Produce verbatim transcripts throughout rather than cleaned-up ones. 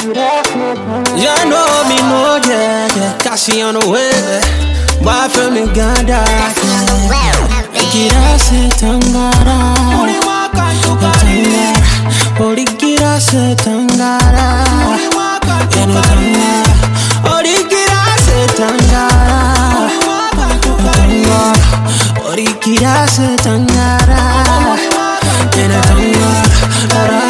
Ya know me no yeah, yeah. Cassie on the way. Why for me ganda? Girase tangara, tangara. Ori girase tangara, eno tangara. Ori girase tangara, tangara. Ori girase tangara, eno tangara.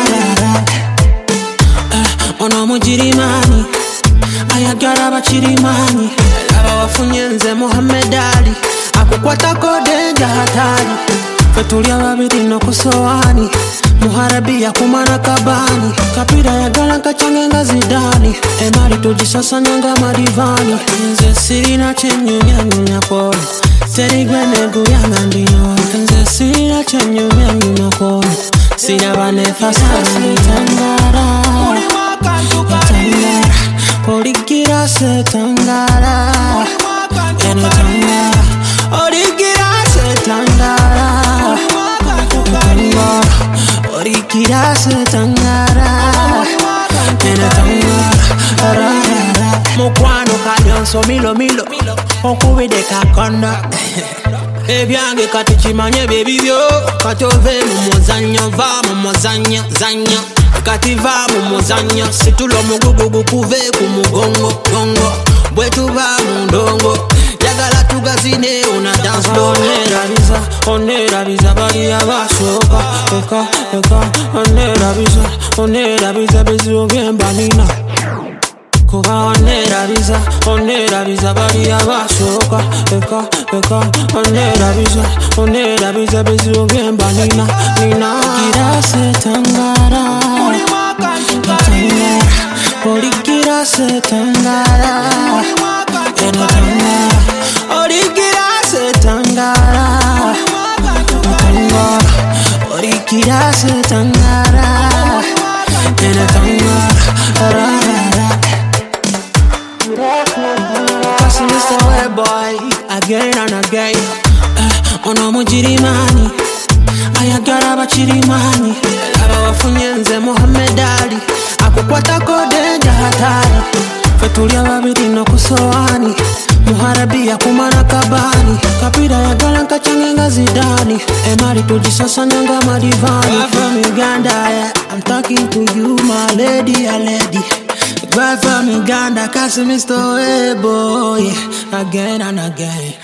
Ono mujirimani, ayagara bachirimani. Laba wafunyenze Muhammad Ali, akukwata kodenja hatari. Fetulia babiri no kusowani, muharabi ya kumana kabani. Kapira ya gala nkachangenga zidani, emari tujisasa nyanga madivani. Nze sirina chenyu nyanyu nyakolo, seri gwene guyanga ndino. Nze sirina chenyu nyanyu nyakolo, sina banefasa tangara. Tangara, ori girase tangara, eno tangara. Ori girase tangara, tangara. Ori girase tangara, eno tangara. Mukwano kalyanso milo milo, okubide kakonda. Ebyange kati chimanye bebibyo, katove mumuzanya va mumuzanya zanya. Kati va mumuzanya, situlo mugugugu kuve kumugongo gongo. Bwetu va mundongo, yagala tugazine una dance floor. Onera biza, onera biza bali abasoka. Eka, eka, onera biza, onera biza bezu gemba nina. Kuba onera biza, onera biza bali abasoka. Eka, eka, onera biza, onera biza bezu gemba nina, nina. Girase tangara, tangara. Ori girase tangara, eno tangara. Ori girase tangara, tangara. Ori girase tangara, eno tangara. Cause Mister Web Boy, again and again. uh, Ono mujirimani, ayagara bachirimani. Laba wafunyenze Muhammad Ali, akukwata kodenja hatari. Fetulia babiri no kusowani, muharabi ya kumana kabani. Kapira ya gala nkachangenga zidani, emari tujisasa nyanga madivani. Girl from Uganda, yeah, I'm talking to you, my lady, a lady. Girl from Uganda, cause Mister Web Boy, again and again.